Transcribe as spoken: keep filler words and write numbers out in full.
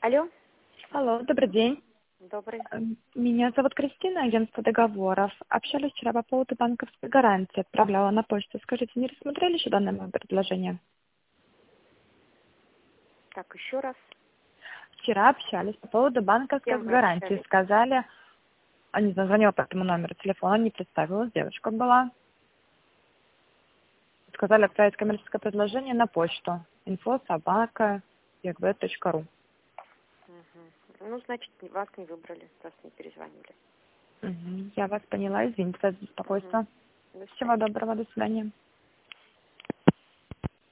Алло, Алло, добрый день. добрый. Эм, Меня зовут Кристина, агентство договоров. Общались вчера по поводу банковской гарантии, отправляла на почту. Скажите, не рассмотрели еще данное мое предложение? Так, еще раз. Вчера общались по поводу С банковской кем вы гарантии. общались? Сказали, а не знаю, звонила по этому номеру телефона, не представилась, девушка была. Сказали отправить коммерческое предложение на почту. инфо собака точка ру. Угу. Ну, значит, вас не выбрали, раз не перезвонили. Мгм. Я вас поняла, извините за Угу. беспокойство. До Всего свидания. доброго, до свидания.